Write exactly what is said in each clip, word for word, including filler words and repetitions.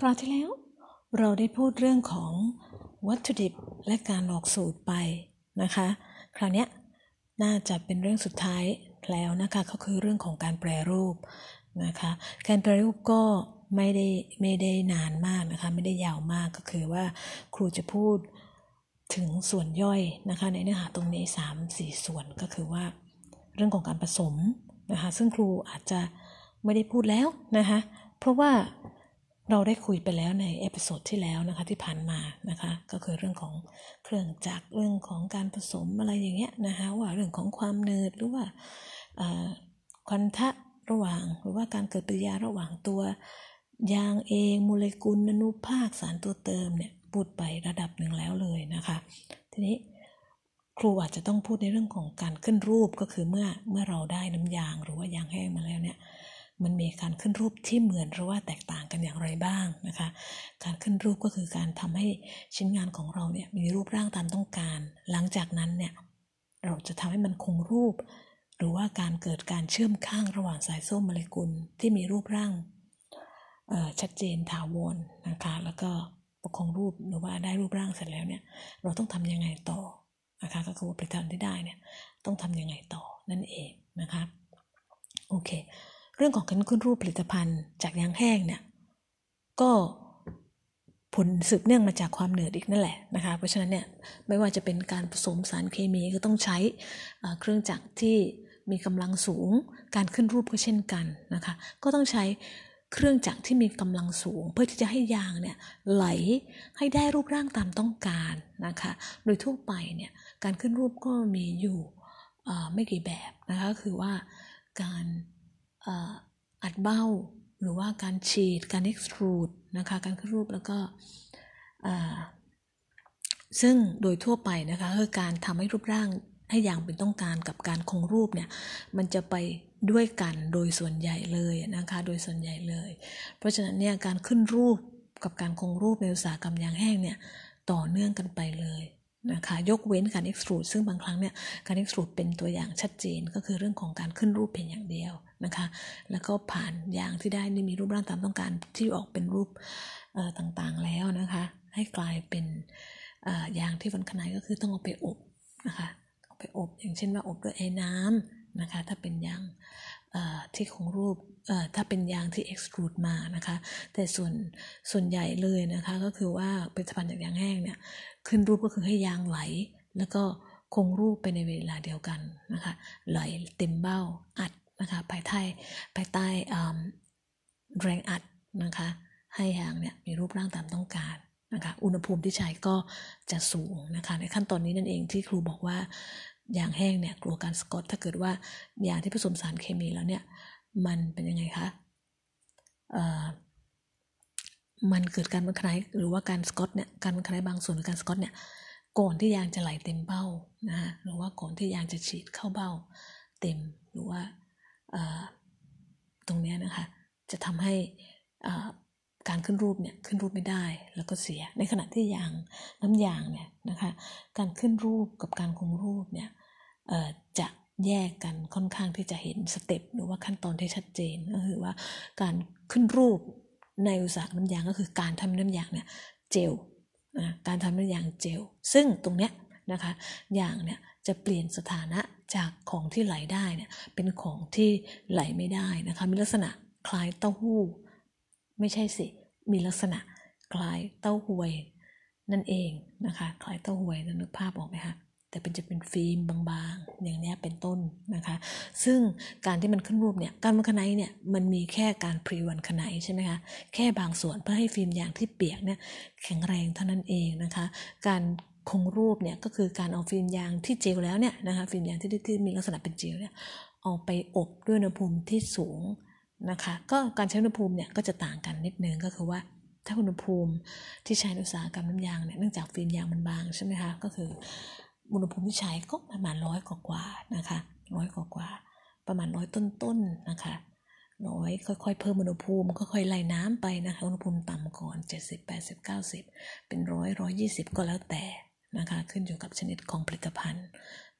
ราวที่แล้วเราได้พูดเรื่องของวัตถุดิบและการออกสูตรไปนะคะคราวนี้น่าจะเป็นเรื่องสุดท้ายแล้วนะคะก็คือเรื่องของการแปรรูปนะคะการแปรรูปก็ไม่ได้ไม่ได้นานมากนะคะไม่ได้ยาวมากก็คือว่าครูจะพูดถึงส่วนย่อยนะคะในเนื้อหาตรงนี้ สามถึงสี่ ส่วนก็คือว่าเรื่องของการผสมนะคะซึ่งครูอาจจะไม่ได้พูดแล้วนะคะเพราะว่าเราได้คุยไปแล้วในเอพิโซดที่แล้วนะคะที่ผ่านมานะคะก็คือเรื่องของเครื่องจักรเรื่องของการผสมอะไรอย่างเงี้ยนะคะว่าเรื่องของความเนิร์ดหรือว่าควันทะระหว่างหรือว่าการเกิดปฏิกิริยาระหว่างตัวยางเองโมเลกุลอนุภาคสารตัวเติมเนี่ยพูดไประดับหนึ่งแล้วเลยนะคะทีนี้ครูอาจจะต้องพูดในเรื่องของการขึ้นรูปก็คือเมื่อเมื่อเราได้น้ำยางหรือว่ายางแห้งมาแล้วเนี่ยมันมีการขึ้นรูปที่เหมือนหรือว่าแตกต่างกันอย่างไรบ้างนะคะการขึ้นรูปก็คือการทำให้ชิ้นงานของเราเนี่ยมีรูปร่างตามต้องการหลังจากนั้นเนี่ยเราจะทำให้มันคงรูปหรือว่าการเกิดการเชื่อมข้างระหว่างสายโซ่โมเลกุลที่มีรูปร่างชัดเจนถาวรนะคะแล้วก็ประคองรูปหรือว่าได้รูปร่างเสร็จแล้วเนี่ยเราต้องทำยังไงต่อนะคะก็คือผลิตภัณฑ์ที่ได้เนี่ยต้องทำยังไงต่อนั่นเองนะคะโอเคเรื่องของการขึ้นรูปผลิตภัณฑ์จากยางแห้งเนี่ยก็ผลสืบเนื่องมาจากความเหนืดอีกนั่นแหละนะคะเพราะฉะนั้นเนี่ยไม่ว่าจะเป็นการผสมสารเคมีก็ต้องใช้เครื่องจักรที่มีกำลังสูงการขึ้นรูปก็เช่นกันนะคะก็ต้องใช้เครื่องจักรที่มีกำลังสูงเพื่อที่จะให้ยางเนี่ยไหลให้ได้รูปร่างตามต้องการนะคะโดยทั่วไปเนี่ยการขึ้นรูปก็มีอยู่ไม่กี่แบบนะคะคือว่าการอัดเบ้าหรือว่าการฉีดการ extrude นะคะการขึ้นรูปแล้วก็ซึ่งโดยทั่วไปนะคะคือการทำให้รูปร่างให้อย่างเป็นต้องการกับการคงรูปเนี่ยมันจะไปด้วยกันโดยส่วนใหญ่เลยนะคะโดยส่วนใหญ่เลยเพราะฉะนั้นเนี่ยการขึ้นรูปกับการคงรูปในอุตสาหกรรมยางแห้งเนี่ยต่อเนื่องกันไปเลยนะคะยกเว้นการ extrude ซึ่งบางครั้งเนี่ยการ extrude เป็นตัวอย่างชัดเจนก็คือเรื่องของการขึ้นรูปเพียงอย่างเดียวนะคะแล้วก็ผ่านยางที่ได้นี่มีรูปร่างตามต้องการที่ออกเป็นรูปต่างๆแล้วนะคะให้กลายเป็นยางที่วันขนายก็คือต้องเอาไปอบนะคะเอาไปอบอย่างเช่นว่าอบด้วยไอ้น้ำนะคะถ้าเป็นยางที่คงรูปถ้าเป็นยางที่ extrude มานะคะแต่ส่วนส่วนใหญ่เลยนะคะก็คือว่าผลิตภัณฑ์จากยางแห้งเนี่ยขึ้นรูปก็คือให้ยางไหลแล้วก็คงรูปไปในเวลาเดียวกันนะคะไหลเต็มเบ้าอัดนะคะภายใต้ภายใต้แรงอัดนะคะให้ยางเนี่ยมีรูปร่างตามต้องการนะคะอุณหภูมิที่ใช้ก็จะสูงนะคะในขั้นตอนนี้นั่นเองที่ครูบอกว่ายางแห้งเนี่ยกลัวการสกอตถ้าเกิดว่ายางที่ผสมสารเคมีแล้วเนี่ยมันเป็นยังไงคะเอ่อมันเกิดการบังคับหรือว่าการสกอตเนี่ยการบังคับบางส่วนหรือการสกอตเนี่ยก่อนที่ยางจะไหลเต็มเบ้านะคะหรือว่าก่อนที่ยางจะฉีดเข้าเบ้าเต็มหรือว่าตรงนี้นะคะจะทำให้การขึ้นรูปเนี่ยขึ้นรูปไม่ได้แล้วก็เสียในขณะที่ยางน้ำยางเนี่ยนะคะการขึ้นรูปกับการคงรูปเนี่ยจะแยกกันค่อนข้างที่จะเห็นสเต็ปหรือว่าขั้นตอนที่ชัดเจนก็คือว่าการขึ้นรูปในอุตสาหกรรมน้ำยางก็คือการทำน้ำยางเนี่ยเจลนะการทำน้ำยางเจลซึ่งตรงเนี้ยนะคะยางเนี่ยจะเปลี่ยนสถานะจากของที่ไหลได้เนี่ยเป็นของที่ไหลไม่ได้นะคะมีลักษณะคล้ายเต้าหู้ไม่ใช่สิมีลักษณะคล้ายเต้าหวยนั่นเองนะคะคล้ายเต้าหวยนึกภาพออกไหมคะแต่เป็นจะเป็นฟิล์มบางๆอย่างนี้เป็นต้นนะคะซึ่งการที่มันขึ้นรูปเนี่ยการวันขนายเนี่ยมันมีแค่การพรีวันขนายใช่ไหมคะแค่บางส่วนเพื่อให้ฟิล์มยางที่เปียกเนี่ยแข็งแรงเท่านั้นเองนะคะการคงรูปเนี่ยก็คือการเอาฟิล์มยางที่เจลแล้วเนี่ยนะคะฟิล์มยางที่ที่มีลักษณะเป็นเจลเนี่ยเอาไปอบด้วยอุณหภูมิที่สูงนะคะก็การใช้อุณหภูมิเนี่ยก็จะต่างกันนิดนึงก็คือว่าถ้าอุณหภูมิที่ใช้ในอุตสาหกรรมน้ำยางเนี่ยเนื่องจากฟิล์มยางมันบางใช่ไหมคะก็คืออุณหภูมิที่ใช้ก็ประมาณร้อยกว่าๆนะคะร้อยกว่าๆประมาณร้อยต้นๆนะคะร้อยค่อยๆเพิ่มอุณหภูมิค่อยๆไล่น้ำไปนะคะอุณหภูมิต่ำก่อนเจ็ดสิบ แปดสิบ เก้าสิบเป็นร้อย หนึ่งร้อยยี่สิบก็แล้วแต่นะคะขึ้นอยู่กับชนิดของผลิตภัณฑ์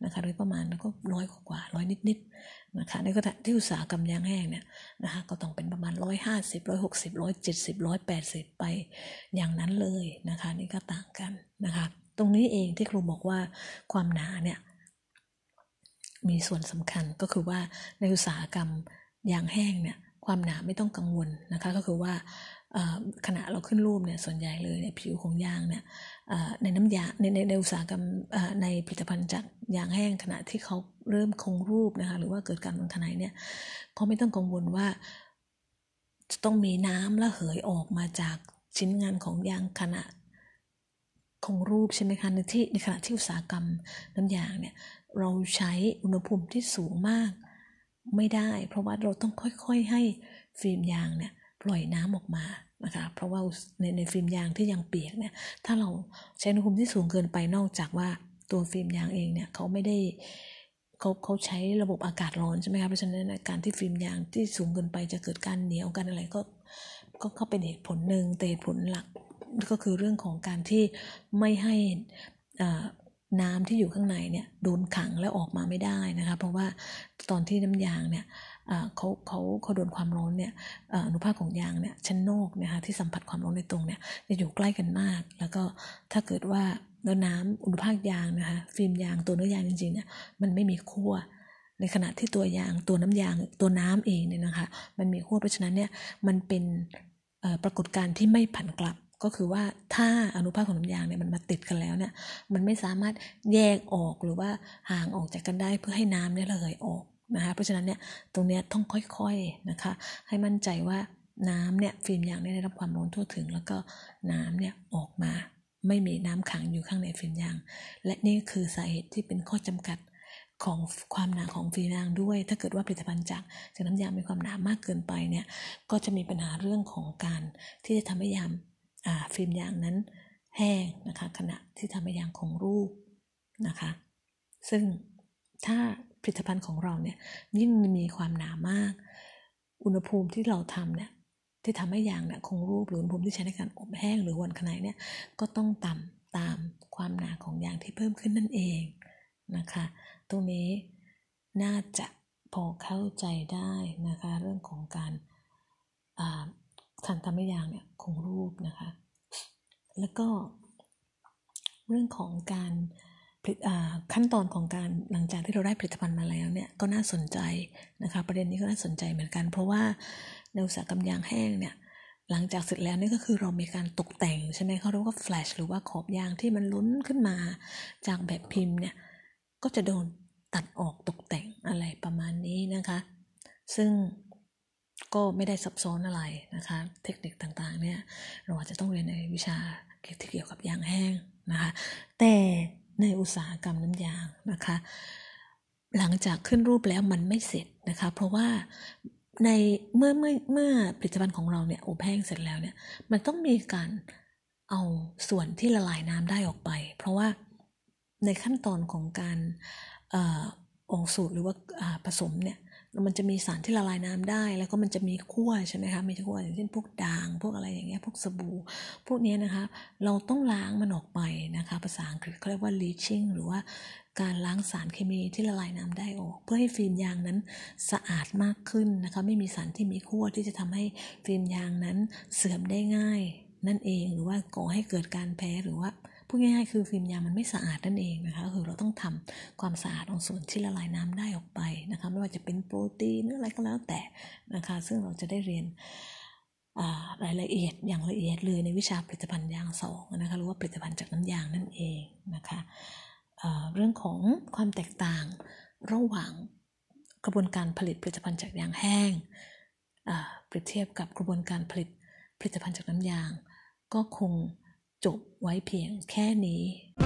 นะคะโดยประมาณแล้วก็ร้อยกว่าร้อยนิดๆนะคะในขณะที่อุตสาหกรรมยางแห้งเนี่ยนะคะก็ต้องเป็นประมาณร้อยห้าสิบร้อยหกสิบร้อยเจ็ดสิบร้อยแปดสิบไปอย่างนั้นเลยนะคะนี่ก็ต่างกันนะคะตรงนี้เองที่ครูบอกว่าความหนาเนี่ยมีส่วนสำคัญก็คือว่าในอุตสาหกรรมยางแห้งเนี่ยความหนาไม่ต้องกังวลนะคะก็คือว่าขณะเราขึ้นรูปเนี่ยส่วนใหญ่เลยเนี่ยผิวของยางเนี่ยในน้ำยางในในในอุตสาหกรรมในผลิตภัณฑ์จากยางแห้งขณะที่เขาเริ่มคงรูปนะคะหรือว่าเกิดการวางทนายเนี่ยเขาไม่ต้องกังวลว่าจะต้องมีน้ำระเหยออกมาจากชิ้นงานของยางขณะคงรูปใช่ไหมคะในที่ในขณะที่อุตสาหกรรมน้ำยางเนี่ยเราใช้อุณหภูมิที่สูงมากไม่ได้เพราะว่าเราต้องค่อยๆให้ฟิล์มยางเนี่ยปล่อยน้ำออกมานะคะเพราะว่าในในฟิล์มยางที่ยังเปียกเนี่ยถ้าเราใช้อุณหภูมิที่สูงเกินไปนอกจากว่าตัวฟิล์มยางเองเนี่ยเขาไม่ได้เขาเขาใช้ระบบอากาศร้อนใช่ไหมคะเพราะฉะนั้นการที่ฟิล์มยางที่สูงเกินไปจะเกิดการเหนียวกันอะไรก็ก็ก็เป็นเหตุผลหนึ่งแต่เหตุผลหลักก็คือเรื่องของการที่ไม่ให้น้ำที่อยู่ข้างในเนี่ยโดนขังแล้วออกมาไม่ได้นะคะเพราะว่าตอนที่น้ำยางเนี่ยเขาเขาเขาโดนความร้อนเนี่ยอนุภาคของยางเนี่ยชั้นนอกนะคะที่สัมผัสความร้อนในตรงเนี่ยจะอยู่ใกล้กันมากแล้วก็ถ้าเกิดว่าแล้วน้ำอนุภาคยางนะคะฟิล์มยางตัวเนื้อยางจริงๆเนี่ยมันไม่มีขั้วในขณะที่ตัวยางตัวน้ำยางตัวน้ำเองเนี่ยนะคะมันมีขั้วเพราะฉะนั้นเนี่ยมันเป็นปรากฏการณ์ที่ไม่ผันกลับก็คือว่าถ้าอนุภาคของน้ำยางเนี่ยมันมาติดกันแล้วเนี่ยมันไม่สามารถแยกออกหรือว่าห่างออกจากกันได้เพื่อให้น้ำเนี่ยระเหยออกนะคะเพราะฉะนั้นเนี่ยตรงนี้ต้องค่อยๆนะคะให้มั่นใจว่าน้ำเนี่ยฟิล์มยางได้รับความร้อนทั่วถึงแล้วก็น้ำเนี่ยออกมาไม่มีน้ำขังอยู่ข้างในฟิล์มยางและนี่คือสาเหตุที่เป็นข้อจำกัดของความหนาของฟิล์มยางด้วยถ้าเกิดว่าผลิตภัณฑ์จากจากน้ำยางมีความหนามากเกินไปเนี่ยก็จะมีปัญหาเรื่องของการที่จะทำให้ยางฟิล์มยางนั้นแห้งนะคะขณะที่ทำให้ยางคงรูปนะคะซึ่งถ้าผลิตภัณฑ์ของเราเนี่ยยิ่งมีความหนามากอุณหภูมิที่เราทำเนี่ยที่ทำให้ยางเนี่ยคงรูปหรืออุณหภูมิที่ใช้ในการอบแห้งหรือวันขนายเนี่ยก็ต้องต่ำตามความหนาของยางที่เพิ่มขึ้นนั่นเองนะคะตรงนี้น่าจะพอเข้าใจได้นะคะเรื่องของการทำให้ยางเนี่ยคงรูปนะคะแล้วก็เรื่องของการขั้นตอนของการหลังจากที่เราได้ผลิตภัณฑ์มาแล้วเนี่ยก็น่าสนใจนะคะประเด็นนี้ก็น่าสนใจเหมือนกันเพราะว่าในอุตสาหกรรมยางแห้งเนี่ยหลังจากเสร็จแล้วนี่ก็คือเรามีการตกแต่งใช่ไหมเขาเรียกว่าแฟลชหรือว่าขอบยางที่มันล้นขึ้นมาจากแบบพิมพ์เนี่ยก็จะโดนตัดออกตกแต่งอะไรประมาณนี้นะคะซึ่งก็ไม่ได้ซับซ้อนอะไรนะคะเทคนิคต่างๆเนี่ยเราอาจจะต้องเรียนในวิชาที่เกี่ยวกับยางแห้งนะคะแต่ในอุตสาหกรรมน้ำยางนะคะหลังจากขึ้นรูปแล้วมันไม่เสร็จนะคะเพราะว่าในเมื่อเมื่อเมื่อผลิตภัณฑ์ของเราเนี่ยอบแห้งเสร็จแล้วเนี่ยมันต้องมีการเอาส่วนที่ละลายน้ำได้ออกไปเพราะว่าในขั้นตอนของการออกสูตรหรือว่าผสมเนี่ยมันจะมีสารที่ละลายน้ำได้แล้วก็มันจะมีขั้วใช่ไหมคะมีขั้วอย่างเช่นพวกด่างพวกอะไรอย่างเงี้ยพวกสบู่พวกนี้นะคะเราต้องล้างมันออกไปนะคะภาษาอังกฤษเขาเรียกว่า leaching หรือว่าการล้างสารเคมีที่ละลายน้ำได้ออกเพื่อให้ฟิล์มยางนั้นสะอาดมากขึ้นนะคะไม่มีสารที่มีขั้วที่จะทำให้ฟิล์มยางนั้นเสื่อมได้ง่ายนั่นเองหรือว่าก่อให้เกิดการแพ้หรือว่าพูดง่ายๆคือฟิล์มยางมันไม่สะอาดนั่นเองนะคะคือเราต้องทำความสะอาดของส่วนที่ละลายน้ำได้ออกไปนะคะไม่ว่าจะเป็นโปรตีนหรืออะไรก็แล้วแต่นะคะซึ่งเราจะได้เรียนรายละเอียดอย่างละเอียดเลยในวิชาผลิตภัณฑ์ยางสองนะคะหรือว่าผลิตภัณฑ์จากน้ำยางนั่นเองนะคะเรื่องของความแตกต่างระหว่างกระบวนการผลิตผลิตภัณฑ์จากยางแห้งเปรียบเทียบกับกระบวนการผลิตผลิตภัณฑ์จากน้ำยางก็คงจบไว้เพียงแค่นี้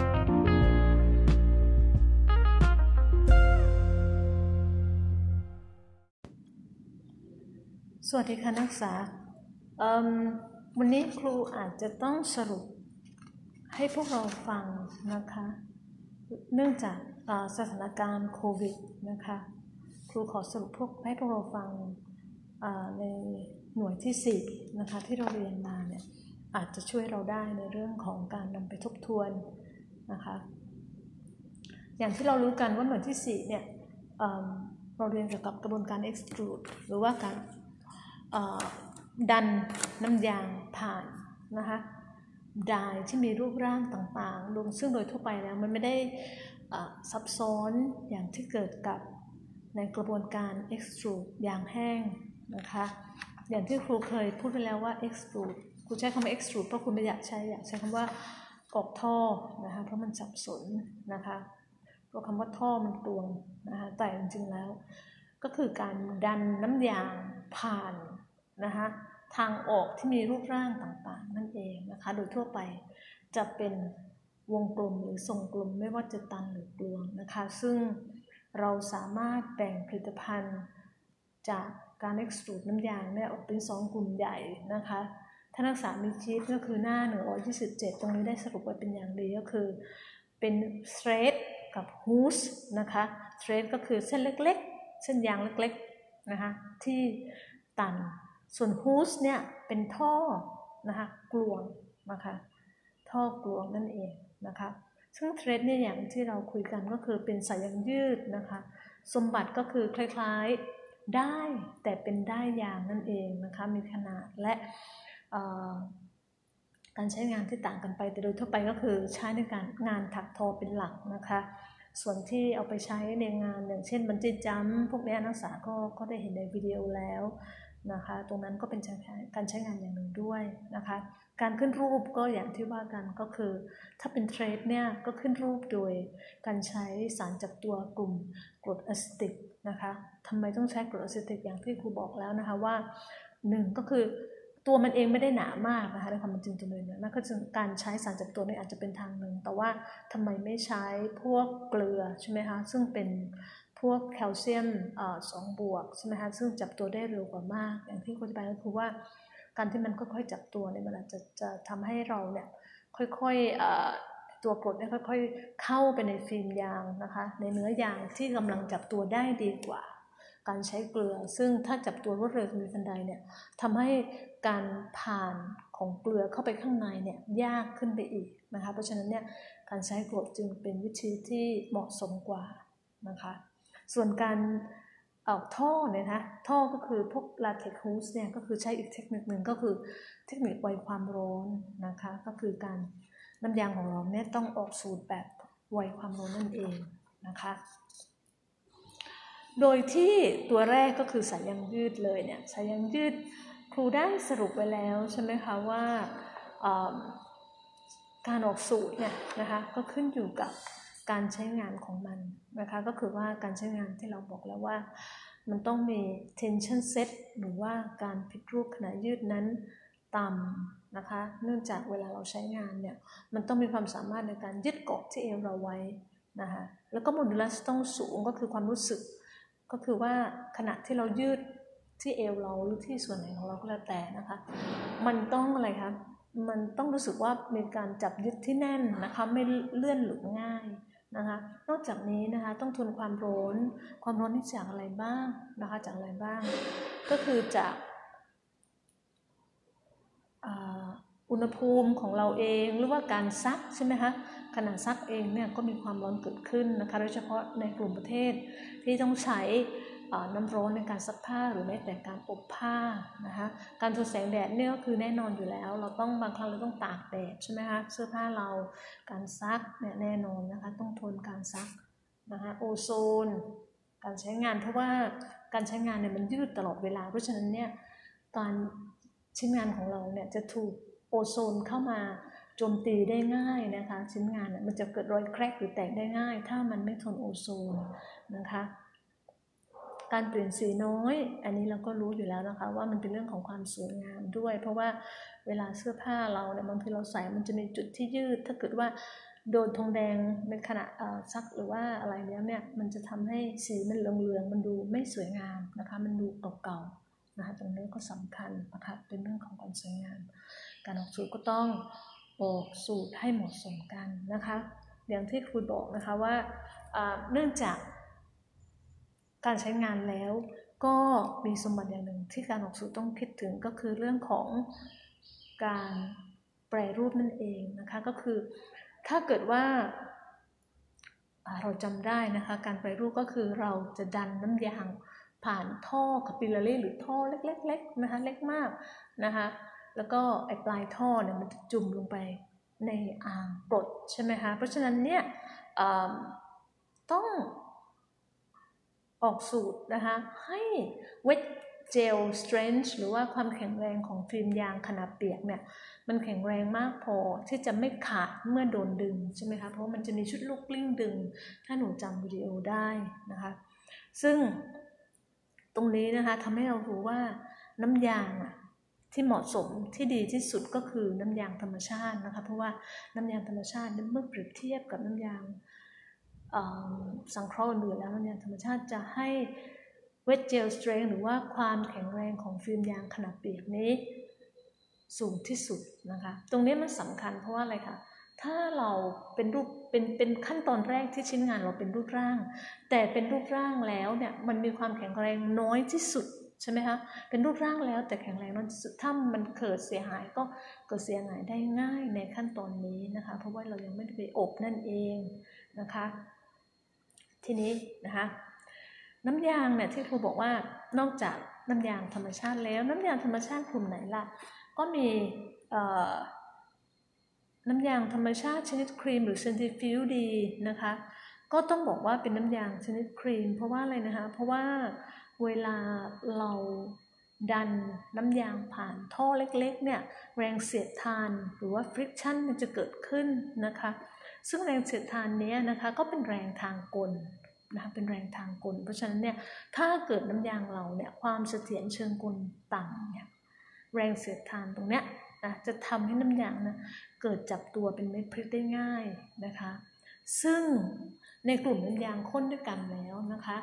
สวัสดีค่ะนักศึกษาวันนี้ครูอาจจะต้องสรุปให้พวกเราฟังนะคะเนื่องจากสถานการณ์โควิดนะคะครูขอสรุปพวกให้พวกเราฟังในหน่วยที่สี่นะคะที่เราเรียนมาเนี่ยอาจจะช่วยเราได้ในเรื่องของการนำไปทบทวนนะคะอย่างที่เรารู้กันว่าหน่วยที่สี่เนี่ยเอ่อเราเรียนเกี่ยวกับกระบวนการ extrude หรือว่าการดันน้ำยางผ่านนะคะไดร์ที่มีรูปร่างต่างๆซึ่งโดยทั่วไปแล้วมันไม่ได้ซับซ้อนอย่างที่เกิดกับในกระบวนการ extrude ยางแห้งนะคะอย่างที่ครูเคยพูดไปแล้วว่า extrude ครูใช้คำว่า extrude เพราะครูไม่อยากใช้อยากใช้คำว่าออกท่อนะคะเพราะมันสับสนนะคะเพราะคำว่าท่อมันตวงนะคะแต่จริงๆแล้วก็คือการดันน้ำยางผ่านนะคะทางออกที่มีรูปร่างต่างๆนั่นเองนะคะโดยทั่วไปจะเป็นวงกลมหรือทรงกลมไม่ว่าจะตันหรือกลวงนะคะซึ่งเราสามารถแบ่งผลิตภัณฑ์จากการ extrude น้ำยางเนี่ยออกเป็นสองกลุ่มใหญ่นะคะถ้านักศึกษามีชีทก็คือหน้าหนึ่งร้อยยี่สิบเจ็ดตรงนี้ได้สรุปไว้เป็นอย่างดีก็คือเป็น thread กับ hoops นะคะ thread ก็คือเส้นเล็กๆเส้นยางเล็กๆนะคะที่ตันส่วน hoops เนี่ยเป็นท่อนะคะกลวงนะคะท่อกลวงนั่นเองนะคะซึ่ง thread เนี่ยอย่างที่เราคุยกันก็คือเป็นสายยางยืดนะคะสมบัติก็คือคล้ายๆได้แต่เป็นได้ยางนั่นเองนะคะมีขนาดและการใช้งานที่ต่างกันไปแต่โดยทั่วไปก็คือใช้ในการงานถักทอเป็นหลักนะคะส่วนที่เอาไปใช้ในงานอย่างเช่นบันจี้จัมป์พวกนี้นักศึกษาก็ก็ได้เห็นในวิดีโอแล้วนะคะตรงนั้นก็เป็นการใช้งานอย่างหนึ่งด้วยนะคะการขึ้นรูปก็อย่างที่ว่ากันก็คือถ้าเป็นเทรดเนี่ยก็ขึ้นรูปโดยการใช้สารจับตัวกลุ่มกรดอะซิติกนะคะทำไมต้องใช้กรดอะซิติกอย่างที่ครูบอกแล้วนะคะว่าหนึ่งก็คือตัวมันเองไม่ได้หนามากนะคะในความเป็นจริงตัวเลยเนี่ยนั่นก็คือการใช้สารจับตัวนี่อาจจะเป็นทางหนึ่งแต่ว่าทำไมไม่ใช้พวกเกลือใช่ไหมคะซึ่งเป็นพวกแคลเซียมสองบวกใช่ไหมคะซึ่งจับตัวได้เร็วกว่ามากอย่างที่ครูอธิบายก็คือว่าการที่มันค่อยๆจับตัวเนี่ยมันอาจจะจะทำให้เราเนี่ยค่อยๆตัวกรดเนี่ยค่อยๆเข้าไปในฟิล์มยางนะคะในเนื้อยางที่กำลังจับตัวได้ดีกว่าการใช้เกลือซึ่งถ้าจับตัวรวดเร็วมีทันใดเนี่ยทำให้การผ่านของเกลือเข้าไปข้างในเนี่ยยากขึ้นไปอีกนะคะเพราะฉะนั้นเนี่ยการใช้กรดจึงเป็นวิธีที่เหมาะสมกว่านะคะส่วนการเอาท่อเนี่ยนะท่อก็คือพวกลาเท็กซ์ฮูสเนี่ยก็คือใช้อีกเทคนิคหนึ่งก็คือเทคนิคไวความร้อนนะคะก็คือการน้ำยางของเราเนี่ยต้องออกสูตรแบบไวความร้อนนั่นเองนะคะโดยที่ตัวแรกก็คือสายยางยืดเลยเนี่ยสายยางยืดครูได้สรุปไว้แล้วใช่ไหมคะว่าการออกสูตรเนี่ยนะคะก็ขึ้นอยู่กับการใช้งานของมันนะคะก็คือว่าการใช้งานที่เราบอกแล้วว่ามันต้องมี tension set หรือว่าการพลิกรูปขณะยืดนั้นต่ำนะคะเนื่องจากเวลาเราใช้งานเนี่ยมันต้องมีความสามารถในการยึดเกาะที่เอวเราไว้นะคะแล้วก็โมดูลัสต้องสูงก็คือความรู้สึกก็คือว่าขณะที่เรายืดที่เอวเราหรือที่ส่วนไหนของเราก็แล้วแต่นะคะมันต้องอะไรคะมันต้องรู้สึกว่ามีการจับยึดที่แน่นนะคะไม่เลื่อนหลุดง่ายนะคะนอกจากนี้นะคะต้องทนความร้อนความร้อนนี่จากอะไรบ้างนะคะจากอะไรบ้างก็คือจากอุณหภูมิของเราเองหรือว่าการซักใช่ไหมคะขณะซักเองเนี่ยก็มีความร้อนเกิดขึ้นนะคะโดยเฉพาะในกลุ่มประเทศที่ต้องใช้น้ำร้อนในการซักผ้าหรือแม้แต่การอบผ้านะคะการทนแสงแดดเนี่ยก็คือแน่นอนอยู่แล้วเราต้องบางครั้งเราต้องตากแดดใช่ไหมคะเสื้อผ้าเราการซักเนี่ยแน่นอนนะคะต้องทนการซักนะคะโอโซนการใช้งานเพราะว่าการใช้งานเนี่ยมันยืดตลอดเวลาเพราะฉะนั้นเนี่ยการชิ้นงานของเราเนี่ยจะถูกโอโซนเข้ามาโจมตีได้ง่ายนะคะชิ้นงานมันจะเกิดรอยแครกหรือแตกได้ง่ายถ้ามันไม่ทนโอโซนนะคะการเปลี่ยนสีน้อยอันนี้เราก็รู้อยู่แล้วนะคะว่ามันเป็นเรื่องของความสวยงามด้วยเพราะว่าเวลาเสื้อผ้าเราเนี่ยบางทีเราใส่มันจะมีจุดที่ยืดถ้าเกิดว่าโดนทองแดงในขณะซักหรือว่าอะไรแล้วเนี่ยมันจะทำให้สีมันเหลืองๆมันดูไม่สวยงามนะคะมันดูเก่าๆนะคะตรงนี้ก็สำคัญนะคะเป็นเรื่องของความสวยงามการออกสูตรก็ต้องออกสูตรให้เหมาะสมกันนะคะอย่างที่ครูบอกนะคะว่าเนื่องจากการใช้งานแล้วก็มีสมบัติอย่างหนึ่งที่การออกสูตรต้องคิดถึงก็คือเรื่องของการแปรรูปนั่นเองนะคะก็คือถ้าเกิดว่าเราจำได้นะคะการแปรรูปก็คือเราจะดันน้ำยางผ่านท่อคาปิลลารีหรือท่อเล็กๆนะคะเล็กมากนะคะแล้วก็ไอ้ปลายท่อเนี่ยมันจะจุ่มลงไปในอ่างกรดใช่ไหมคะเพราะฉะนั้นเนี่ยต้องออกสูตรนะคะให้ wet gel strength หรือว่าความแข็งแรงของฟิล์มยางขนาดเปียกเนี่ยมันแข็งแรงมากพอที่จะไม่ขาดเมื่อโดนดึงใช่ไหมคะเพราะมันจะมีชุดลูกกลิ้งดึงถ้าหนูจำวิดีโอได้นะคะซึ่งตรงนี้นะคะทำให้เรารู้ว่าน้ำยางที่เหมาะสมที่ดีที่สุดก็คือน้ำยางธรรมชาตินะคะเพราะว่าน้ำยางธรรมชาติเมื่อเปรียบเทียบกับน้ำยางสังเคราะห์อื่นแล้วเนี่ยธรรมชาติจะให้ wet gel strength หรือว่าความแข็งแรงของฟิล์มยางขนาดเปียกนี้สูงที่สุดนะคะตรงนี้มันสำคัญเพราะว่าอะไรคะถ้าเราเป็นรูปเป็นเป็นขั้นตอนแรกที่ชิ้นงานเราเป็นรูปร่างแต่เป็นรูปร่างแล้วเนี่ยมันมีความแข็งแรงน้อยที่สุดใช่ไหมคะเป็นรูปร่างแล้วแต่แข็งแรงน้อยที่สุดถ้ามันเกิดเสียหายก็เกิดเสียหายได้ง่ายในขั้นตอนนี้นะคะเพราะว่าเรายังไม่ได้ไปอบนั่นเองนะคะทีนี้นะคะน้ำยางเนี่ยที่ครูบอกว่านอกจากน้ำยางธรรมชาติแล้วน้ำยางธรรมชาติกลุ่มไหนล่ะก็มีน้ำยางธรรมชาติชนิดครีมหรือเซนติฟิวดีนะคะก็ต้องบอกว่าเป็นน้ำยางชนิดครีมเพราะว่าอะไรนะคะเพราะว่าเวลาเราดันน้ำยางผ่านท่อเล็กๆเนี่ยแรงเสียดทานหรือว่า friction มันจะเกิดขึ้นนะคะซึ่งแรงเสียดทานนี้นะคะก็เป็นแรงทางกลนะคะเป็นแรงทางกลเพราะฉะนั้นเนี่ยถ้าเกิดน้ำยางเราเนี่ยความเสถียรเชิงกลต่ำเนี่ยแรงเสียดทานตรงเนี้ยนะจะทำให้น้ำยางนะเกิดจับตัวเป็นเม็ดพริกได้ง่ายนะคะซึ่งในกลุ่มน้ำยางข้นด้วยกันแล้วนะคะ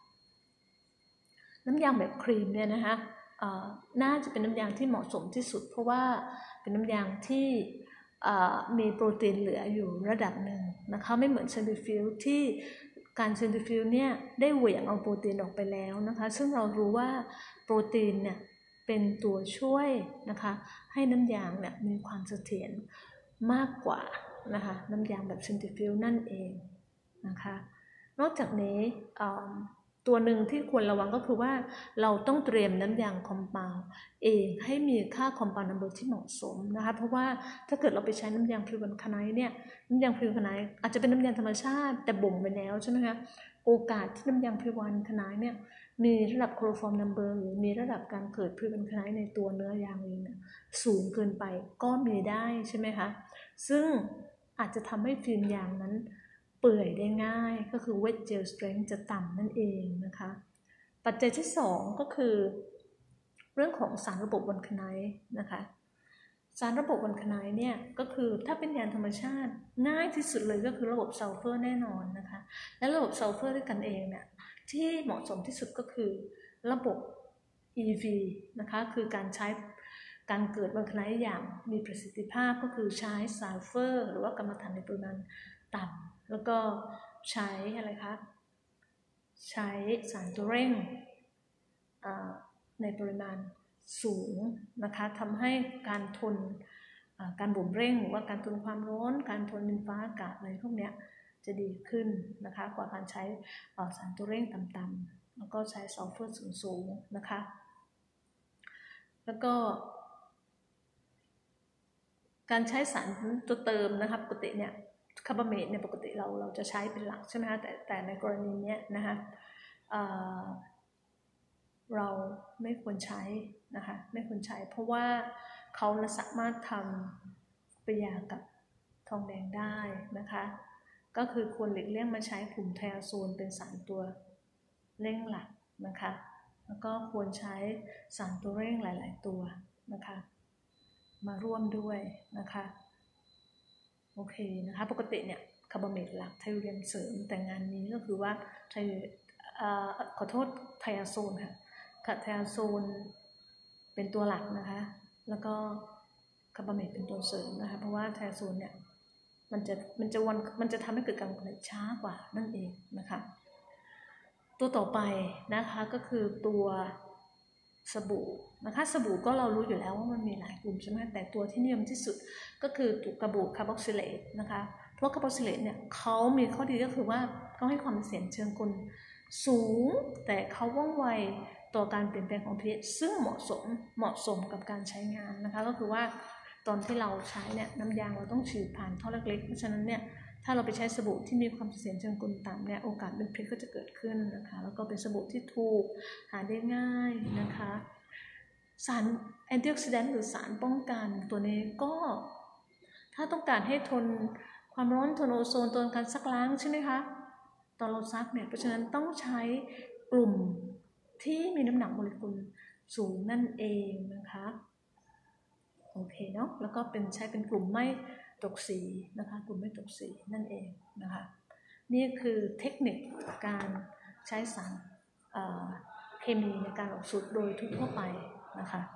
น้ำยางแบบครีมเนี่ยนะคะน่าจะเป็นน้ำยางที่เหมาะสมที่สุดเพราะว่าเป็นน้ำยางที่มีโปรตีนเหลืออยู่ระดับหนึ่งนะคะไม่เหมือนเซนทริฟิวที่การเซนทริฟิวเนี่ยได้เหวี่ยงเอาโปรตีนออกไปแล้วนะคะซึ่งเรารู้ว่าโปรตีนเนี่ยเป็นตัวช่วยนะคะให้น้ำยางเนี่ยมีความเสถียรมากกว่านะคะน้ำยางแบบเซนทริฟิวนั่นเองนะคะนอกจากนี้ตัวหนึ่งที่ควรระวังก็คือว่าเราต้องเตรียมน้ำยางคอมเปาด์เองให้มีค่าคอมเปาด์นัมเบอร์ที่เหมาะสมนะคะเพราะว่าถ้าเกิดเราไปใช้น้ำยางพรีวันคาไนท์เนี่ยน้ำยางพรีวันคาไนท์อาจจะเป็นน้ำยางธรรมชาติแต่บ่มไปแล้วใช่ไหมคะโอกาสที่น้ำยางพรีวันคาไนท์เนี่ยมีระดับโคลอโรฟอร์มนัมเบอร์หรือมีระดับการเกิดพรีวันคาไนท์ในตัวเนื้อยางเองเนี่ยสูงเกินไปก็มีได้ใช่ไหมคะซึ่งอาจจะทำให้ฟิล์มยางนั้นเปื่อยได้ง่ายก็คือ wet gel strength จะต่ำนั่นเองนะคะปัจจัยที่สองก็คือเรื่องของสารระบบวันคาไนท์นะคะสารระบบวันคาไนท์เนี่ยก็คือถ้าเป็นยางธรรมชาติง่ายที่สุดเลยก็คือระบบซัลเฟอร์แน่นอนนะคะและระบบซัลเฟอร์ด้วยกันเองเนี่ยที่เหมาะสมที่สุดก็คือระบบ อี วี นะคะคือการใช้การเกิดวันคาไนท์อย่างมีประสิทธิภาพก็คือใช้ซัลเฟอร์หรือว่ากรรมฐานในปริมาณต่ำแล้วก็ใช้อะไรคะใช้สารตัวเร่งในปริมาณสูงนะคะทำให้การทนการบ่มเร่งหรือว่าการทนความร้อนการทนดินฟ้าอากาศอะไรพวกนี้จะดีขึ้นนะคะกว่าการใช้สารตัวเร่งต่ำๆแล้วก็ใช้ซัลเฟอร์สูงๆนะคะแล้วก็การใช้สารตัวเติมนะคะปกติเนี่ยคาร์บอเมตเนี่ยปกติเราเราจะใช้เป็นหลักใช่ไหมคะแต่แต่ในกรณีนี้นะคะเราไม่ควรใช้นะคะไม่ควรใช้เพราะว่าเขาสามารถทำปฏิกิริยากับทองแดงได้นะคะก็คือควรหลีกเลี่ยงมาใช้กลุ่มไทอะโซนเป็นสารตัวเร่งหลักนะคะแล้วก็ควรใช้สารตัวเร่งหลายๆตัวนะคะมาร่วมด้วยนะคะโอเคนะคะปกติเนี่ยคาร์บอเมตหลักไทโรเดียมเสริมแต่งานนี้ก็คือว่าไทขอโทษไทอะโซนค่ะกับไทอะโซนเป็นตัวหลักนะคะแล้วก็คาร์บอเมตเป็นตัวเสริมนะคะเพราะว่าไทอะโซนเนี่ยมันจะมันจะวันมันจะทำให้เกิดการผลิตช้ากว่านั่นเองนะคะตัวต่อไปนะคะก็คือตัวสบู่นะคะสบู่ก็เรารู้อยู่แล้วว่ามันมีหลายกลุ่มใช่ไหมแต่ตัวที่นิยมที่สุดก็คือตัวกระบู่คาร์บอกซิเลตนะคะราะคาร์บอซิเลตเนี่ยเขามีข้อดีก็คือว่าเขาให้ความเสี่ยงเชิงกลสูงแต่เขาว่องไวต่อการเปลี่ยนแปลงของ พี เอช ซึ่งเหมาะสมเหมาะสมกับการใช้งานนะคะก็คือว่าตอนที่เราใช้เนี่ยน้ำยางเราต้องฉีดผ่านท่อเล็กๆเพราะฉะนั้นเนี่ยถ้าเราไปใช้สบู่ที่มีความเสี่ยงเชิงกลต่ำเนี่ยโอกาสเป็นพิษก็จะเกิดขึ้นนะคะแล้วก็เป็นสบู่ที่ถูกหาได้ง่ายนะคะสารแอนตี้ออกซิแดนต์หรือสารป้องกันตัวนี้ก็ถ้าต้องการให้ทนความร้อนทนโอโซนทนการซักล้างใช่ไหมคะตอนเราซักเนี่ยเพราะฉะนั้นต้องใช้กลุ่มที่มีน้ำหนักโมเลกุลสูงนั่นเองนะคะโอเคเนาะแล้วก็เป็นใช้เป็นกลุ่มไม่ตกสีนะคะกลุ่มไม่ตกสีนั่นเองนะคะนี่คือเทคนิคการใช้สารเคมีในการออกสูตรโดยทั่วไปนะคะ